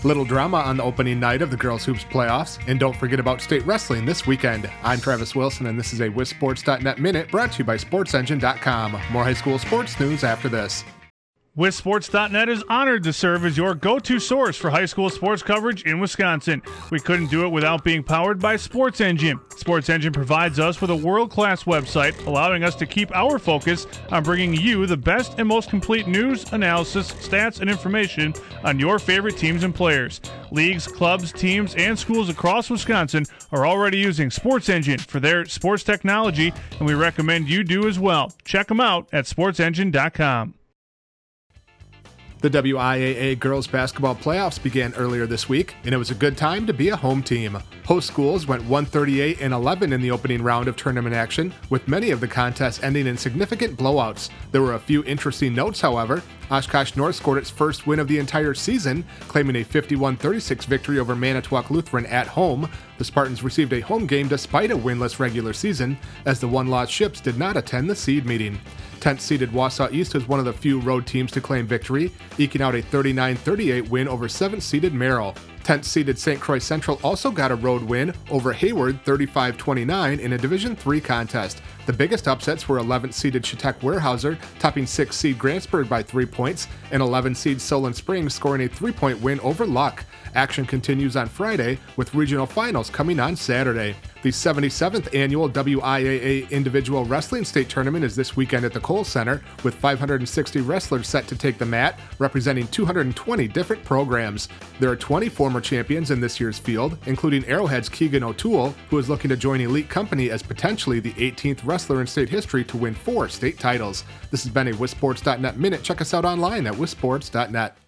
Little drama on the opening night of the Girls Hoops playoffs, and don't forget about state wrestling this weekend. I'm Travis Wilson, and this is a WisSports.net Minute brought to you by SportsEngine.com. More high school sports news after this. WisSports.net is honored to serve as your go-to source for high school sports coverage in Wisconsin. We couldn't do it without being powered by Sports Engine. Sports Engine provides us with a world-class website, allowing us to keep our focus on bringing you the best and most complete news, analysis, stats, and information on your favorite teams and players. Leagues, clubs, teams, and schools across Wisconsin are already using Sports Engine for their sports technology, and we recommend you do as well. Check them out at SportsEngine.com. The WIAA girls basketball playoffs began earlier this week, and it was a good time to be a home team. Host schools went 138-11 in the opening round of tournament action, with many of the contests ending in significant blowouts. There were a few interesting notes, however. Oshkosh North scored its first win of the entire season, claiming a 51-36 victory over Manitowoc Lutheran at home. The Spartans received a home game despite a winless regular season, as the one-loss Ships did not attend the seed meeting. 10th-seeded Wausau East was one of the few road teams to claim victory, eking out a 39-38 win over 7th-seeded Merrill. 10th-seeded St. Croix Central also got a road win over Hayward 35-29 in a Division III contest. The biggest upsets were 11th-seeded Chautauqua Weyerhaeuser topping 6th-seed Grantsburg by 3 points, and 11th-seed Solon Springs scoring a 3-point win over Luck. Action continues on Friday, with regional finals coming on Saturday. The 77th annual WIAA Individual Wrestling State Tournament is this weekend at the Kohl Center, with 560 wrestlers set to take the mat, representing 220 different programs. There are 20 former champions in this year's field, including Arrowhead's Keegan O'Toole, who is looking to join Elite Company as potentially the 18th wrestler in state history to win 4 state titles. This has been a WisSports.net Minute. Check us out online at WisSports.net.